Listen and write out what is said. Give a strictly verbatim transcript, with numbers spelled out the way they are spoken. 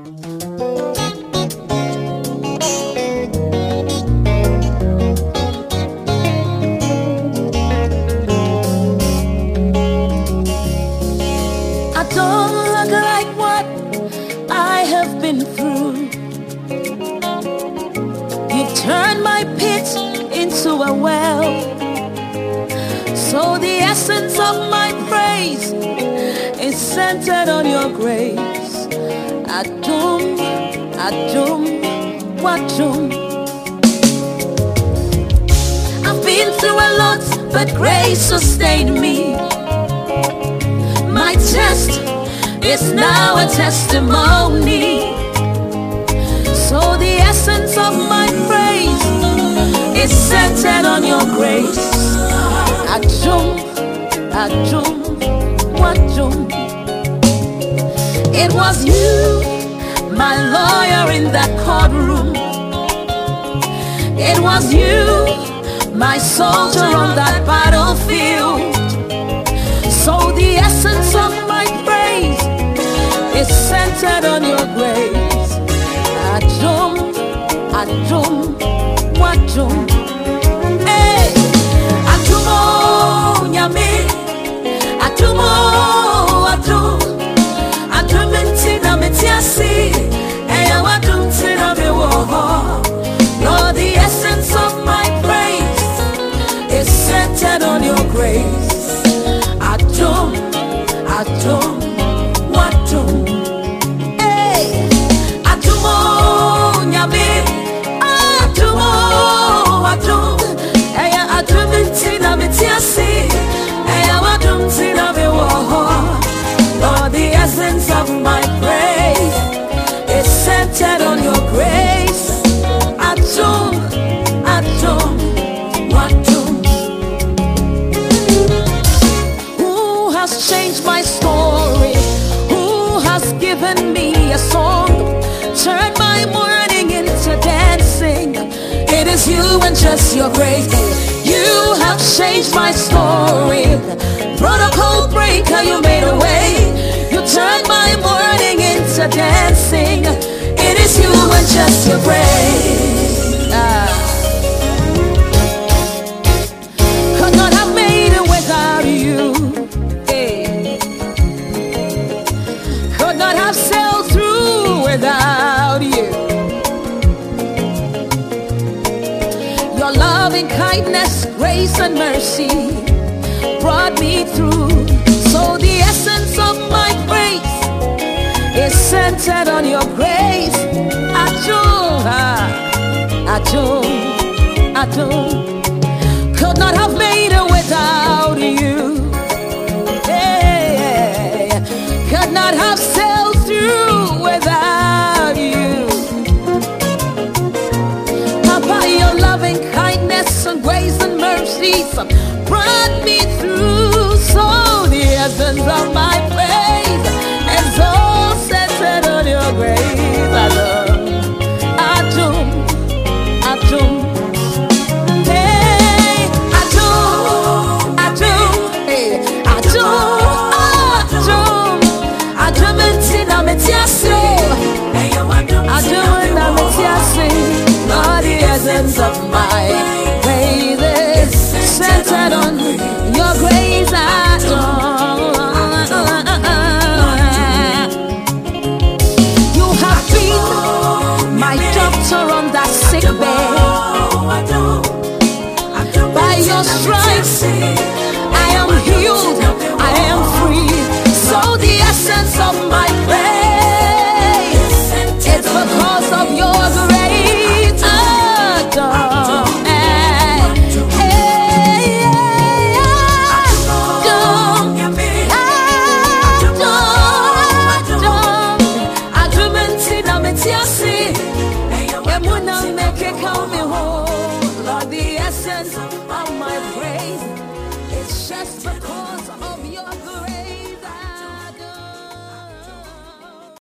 I don't look like what I have been through. You've turned my pit into a well. So the essence of my praise is centered on your grace. Adum, Adum, Wadum. I've been through a lot, but grace sustained me. My test is now a testimony. So the essence of my praise is centered on your grace. Adum, Adum, Wadum. It was you, my lawyer in that courtroom. It was you, my soldier on that battlefield. So the essence of my praise is centered on your grace. Adum, Adum, Wadum. Hey, Adumo, Nyame, Adumo, Adum, Adum intina metiasi, Eya Wadum tina mewoho. Lord, the essence of my praise is centered on your grace. Adum, Adum, Wadum. Hey, Adumo, Nyame, Adumo, Adum. Eya Adum intina metiasi, Eya Wadum tina mewoho. Lord, the essence of my praise is centered on your grace. Adum, Adum, Wadum. Who has changed my story? Who has given me a song? Turned my mourning into dancing. It is you and just your grace. You have changed my story. Protocol breaker, you made a way. You turned my mourning into dancing. It is you and just your grace. Ah. Could not have made it without you. Hey. Could not have sailed through without you. Your loving kindness, grace and mercy brought me through. So the essence of my praise is centered on your grace. Adum, Adum, Adum. Could not have made it without you. Hey, could not have sailed through without you. Papa, your loving kindness and grace and mercies brought me through. So the essence of my praise is all centered on your grace. Adum, Adum, hey, Adum, Adum, hey, Adum, Adum, Adum intina metiasi, Adum intina metiasi. Lord, the essence of my praise is centered on your grace. Adum. You have been my doctor on that sick bed. By your stripes, I am healed, I am free. So the essence of my praise is because of your grace. Adum, eh, eh, Adum, Adum, Adum intina metiasi, emuna meke come home. Lord, the essence of my praise is just